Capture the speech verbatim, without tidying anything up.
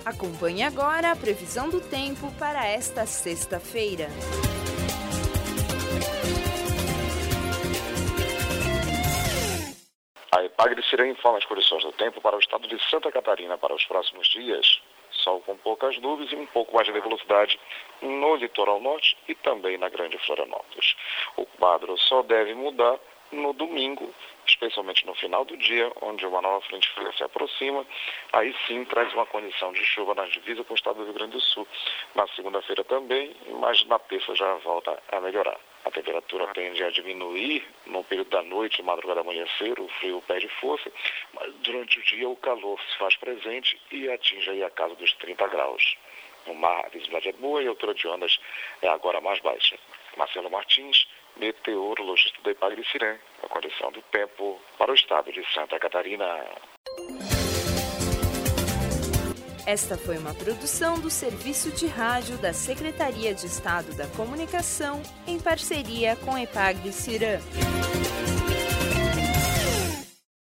Acompanhe agora a previsão do tempo para esta sexta-feira. A Epagre-Sirene informa as condições do tempo para o estado de Santa Catarina para os próximos dias. Sol com poucas nuvens e um pouco mais de nebulosidade no litoral norte e também na Grande Florianópolis. O quadro só deve mudar no domingo, especialmente no final do dia, onde uma nova frente fria se aproxima. Aí sim traz uma condição de chuva na divisa com o estado do Rio Grande do Sul. Na segunda-feira também, mas na terça já volta a melhorar. A temperatura tende a diminuir no período da noite, madrugada amanhecer, o frio perde força, mas durante o dia o calor se faz presente e atinge aí a casa dos trinta graus. No mar, a visibilidade é boa e a altura de ondas é agora mais baixa. Marcelo Martins, meteorologista da Epagre-Sirene, a condição do tempo para o estado de Santa Catarina. Esta foi uma produção do Serviço de Rádio da Secretaria de Estado da Comunicação, em parceria com a Epagre-Sirene.